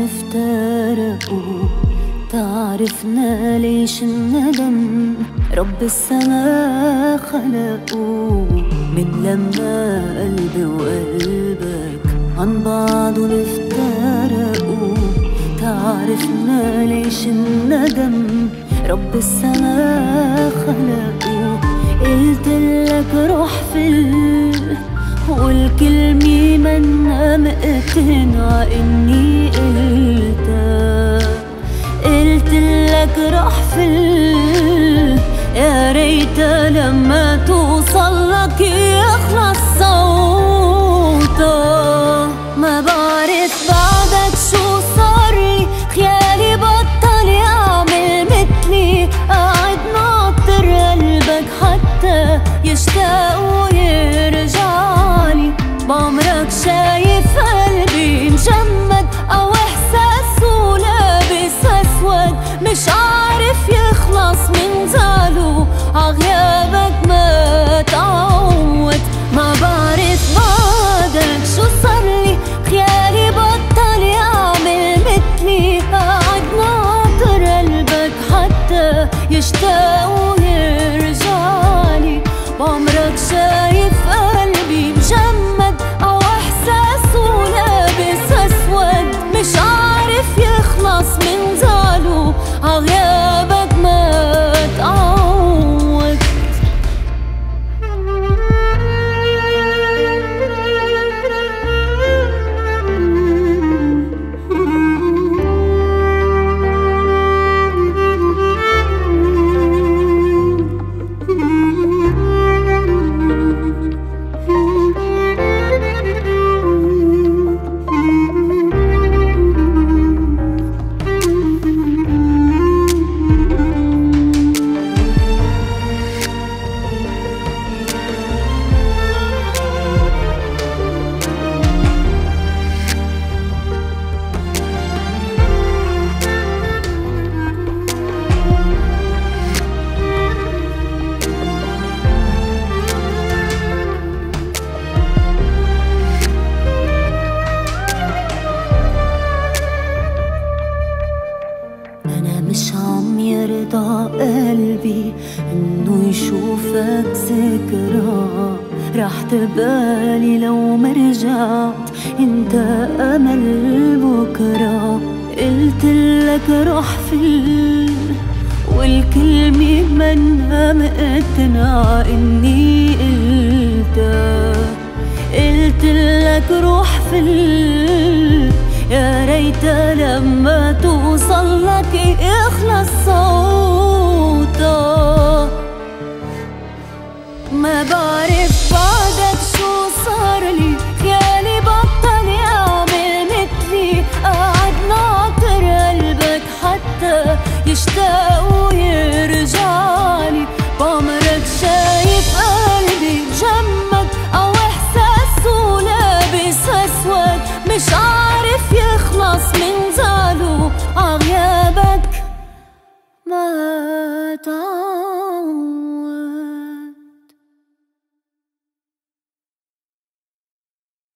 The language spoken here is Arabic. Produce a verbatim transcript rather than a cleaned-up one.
نفترقوا، تعرفنا ليش الندم رب السما خلقوا. من لما قلبي وقلبك عن بعض نفترقوا، تعرفنا ليش الندم رب السما خلقوا. قلتلك روح فل والكلمة منا مقتنعة إني قلتها. قلتلك روح فل يا ريتا لما توصلك يخلص صوتها. ما بعرف بعدك شو صارلي، خيالي بطل يعمل مثلي، قاعد ناطر قلبك حتى يشتاق ويرجعلي. بعمرك شايف قلبي مجمد أو إحساسه لابس أسود، مش عارف يخلص من زعله عغيابك ما تعود. ما بعرف بعدك شو صارلي، خيالي بطل يعمل مثلي، قاعد ناطر قلبك حتى يشتاق ويرجعلي. بعمرك شايف قلبي مجمد أو إحساسه لابس أسود، مش عارف يخلص من زعله عغيابك ما تعود. مش عم يرضى قلبي انه يشوفك ذكرى، راح تبالي لو ما رجعت انت امل بكره. قلتلك روح فل والكلمة منا مقتنعة اني قلتها. قلتلك روح فل يا ريتا لما توصلك يخلص صوتها. ما بعرف بعدك شو صارلي، خيالي بطل يعمل مثلي، قاعد ناطر قلبك حتى يشتاق ويرجعلي. بعمرك شايف قلبي مجمد أو إحساسه لابس أسود، مش عارف يخلص من زعله عغيابك ما تعود.